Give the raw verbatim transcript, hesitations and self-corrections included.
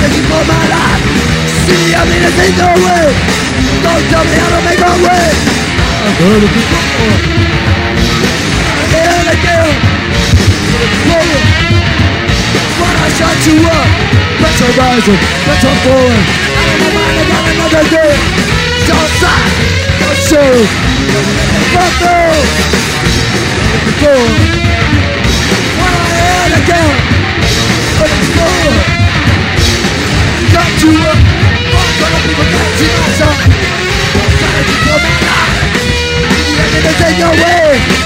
fighting for my life. See, I mean, it's no way. Don't tell me how to make my way. I've heard it before. And again, exploding. When I shut you up, pressure rising, pressure falling. Out of my mind about another day. Don't stop, don't show. Fuck no. Before. When I heard again, but it's over. Got you up, fuck all the people that you know. Don't try to keep your mind out. You're gonna take your way.